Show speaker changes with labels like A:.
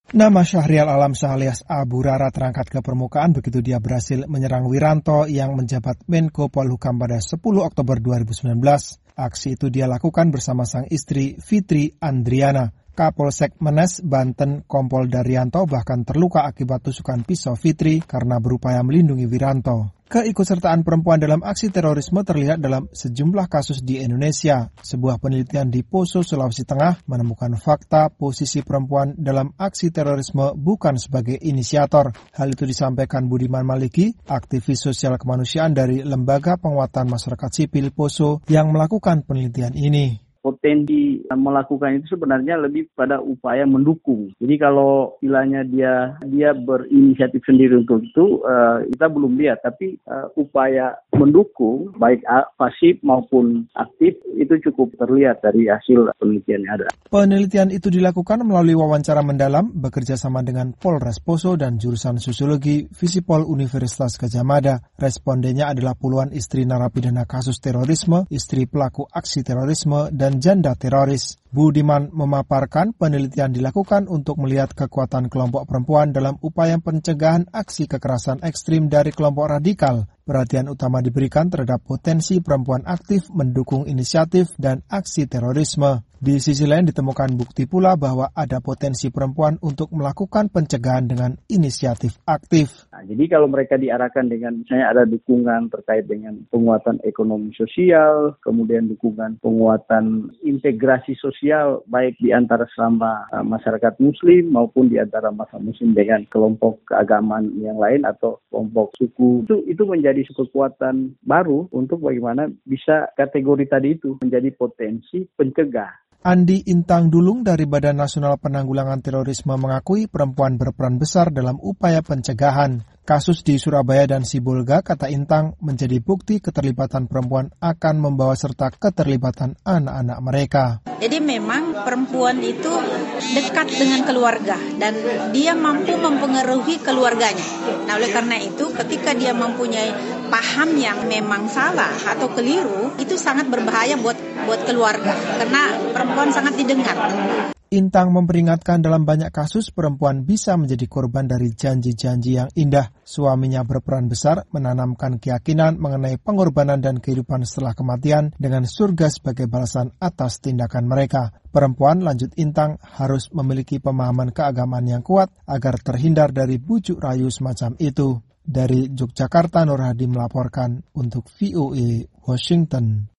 A: Nama Syahrial Alamsyah alias Abu Rara terangkat ke permukaan begitu dia berhasil menyerang Wiranto yang menjabat Menko Polhukam pada 10 Oktober 2019. Aksi itu dia lakukan bersama sang istri Fitri Andriana. Kapolsek Menes, Banten, Kompol Daryanto bahkan terluka akibat tusukan pisau Fitri karena berupaya melindungi Wiranto. Keikutsertaan perempuan dalam aksi terorisme terlihat dalam sejumlah kasus di Indonesia. Sebuah penelitian di Poso, Sulawesi Tengah menemukan fakta posisi perempuan dalam aksi terorisme bukan sebagai inisiator. Hal itu disampaikan Budiman Maliki, aktivis sosial kemanusiaan dari Lembaga Penguatan Masyarakat Sipil Poso yang melakukan penelitian ini.
B: Potensi melakukan itu sebenarnya lebih pada upaya mendukung. Jadi kalau istilahnya dia berinisiatif sendiri untuk itu, kita belum lihat. Tapi upaya mendukung, baik pasif maupun aktif, itu cukup terlihat dari hasil penelitian yang ada.
A: Penelitian itu dilakukan melalui wawancara mendalam, bekerja sama dengan Polres Poso dan jurusan Sosiologi Visipol Universitas Gadjah Mada. Respondennya adalah puluhan istri narapidana kasus terorisme, istri pelaku aksi terorisme, dan janda teroris. Budiman memaparkan penelitian dilakukan untuk melihat kekuatan kelompok perempuan dalam upaya pencegahan aksi kekerasan ekstrim dari kelompok radikal. Perhatian utama diberikan terhadap potensi perempuan aktif mendukung inisiatif dan aksi terorisme. Di sisi lain ditemukan bukti pula bahwa ada potensi perempuan untuk melakukan pencegahan dengan inisiatif aktif.
B: Nah, jadi kalau mereka diarahkan dengan misalnya ada dukungan terkait dengan penguatan ekonomi sosial, kemudian dukungan penguatan integrasi sosial baik di antara sesama masyarakat muslim maupun di antara masyarakat muslim dengan kelompok keagamaan yang lain atau kelompok suku, itu menjadi kekuatan baru untuk bagaimana bisa kategori tadi itu menjadi potensi pencegah.
A: Andi Intang Dulung dari Badan Nasional Penanggulangan Terorisme mengakui perempuan berperan besar dalam upaya pencegahan. Kasus di Surabaya dan Sibolga, kata Intang, menjadi bukti keterlibatan perempuan akan membawa serta keterlibatan anak-anak mereka.
C: Jadi memang perempuan itu dekat dengan keluarga dan dia mampu mempengaruhi keluarganya. Nah, oleh karena itu ketika dia mempunyai paham yang memang salah atau keliru, itu sangat berbahaya buat keluarga karena perempuan sangat didengar.
A: Intang memperingatkan dalam banyak kasus perempuan bisa menjadi korban dari janji-janji yang indah. Suaminya berperan besar menanamkan keyakinan mengenai pengorbanan dan kehidupan setelah kematian dengan surga sebagai balasan atas tindakan mereka. Perempuan, lanjut Intang, harus memiliki pemahaman keagamaan yang kuat agar terhindar dari bujuk rayu semacam itu. Dari Yogyakarta, Nur Hadi melaporkan untuk VOA Washington.